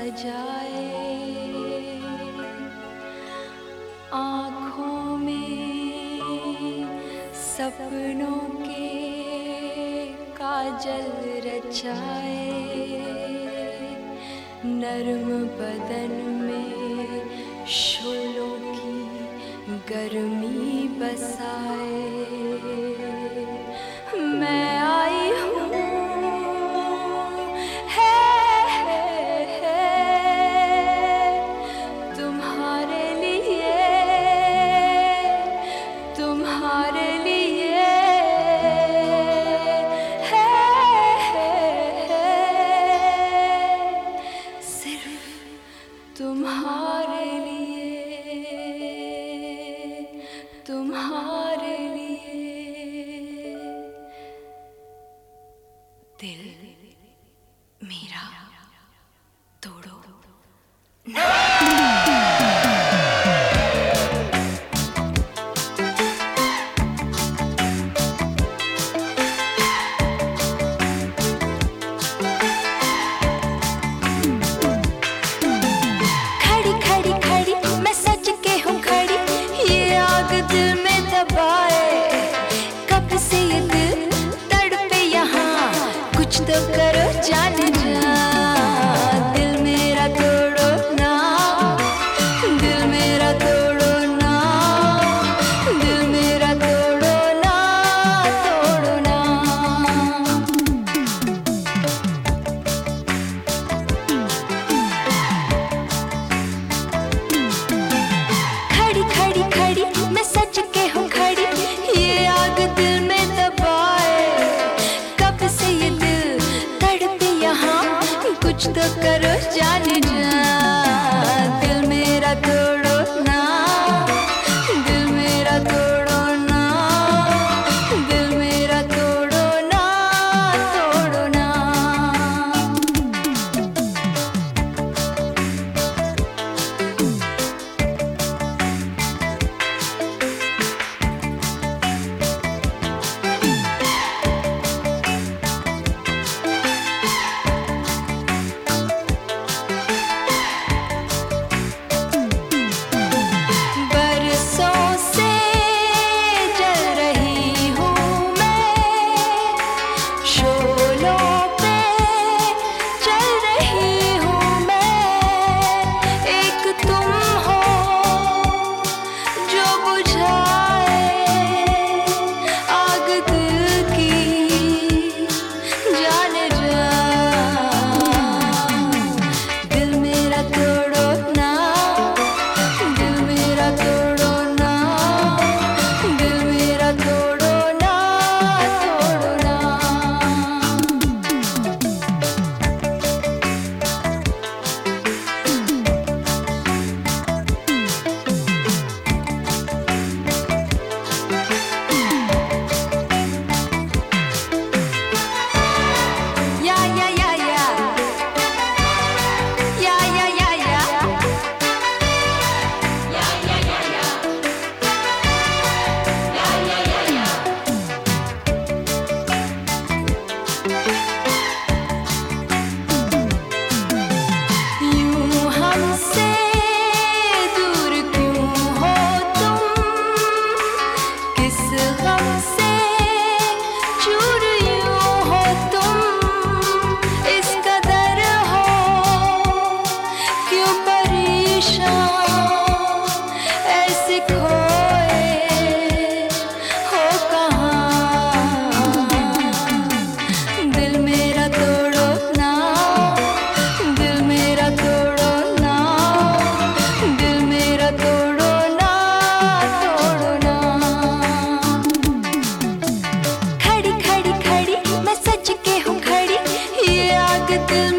जाए, आँखों में सपनों के काजल रचाए, नर्म बदन में शोलों की गर्मी बसाए। मैं आई हूँ तुम्हारे लिए, तुम्हारे लिए सिर्फ तुम्हारे लिए, तुम्हारे लिए। दिल मेरा तोड़ो ना। खड़ी खड़ी खड़ी मैं सच के हूँ खड़ी, ये आग दिल में दबाए। कब से ये दिल तड़पे यहाँ, कुछ तो करो जान जा। दिल मेरा तोड़ो ना, दिल मेरा तोड़ो ना, दिल मेरा तोड़ो ना, तोड़ो ना। खड़ी खड़ी खड़ी मैं सच के हूँ खड़ी, ये आग दिल में दबाए। कब से ये दिल तड़पे यहाँ, कुछ तो करो जान जा। दिल मेरा तोड़ो ना, दिल मेरा तोड़ो ना, दिल मेरा तोड़ो ना, तोड़ो ना। बरसों से जल रही हूँ मैं, शोलों पे चल रही हूँ मैं। एक तुम हो जो बुझाए आग दिल की, जान जा। दिल मेरा तोड़ो ना, दिल मेरा तोड़ो ना, दिल मेरा तोड़ो ना, तोड़ो ना। या या या या या या या या यूं हमसे दूर क्यों हो तुम, किस गम से चूर यूं हो तुम। इस कदर हो क्यों परेशान, ऐसे खोए हो कहाँ। दिल मेरा तोड़ो ना, दिल मेरा तोड़ो ना, दिल मेरा तोड़ो ना, तोड़ो ना। खड़ी खड़ी खड़ी मैं सच के हूँ खड़ी, ये आग दिल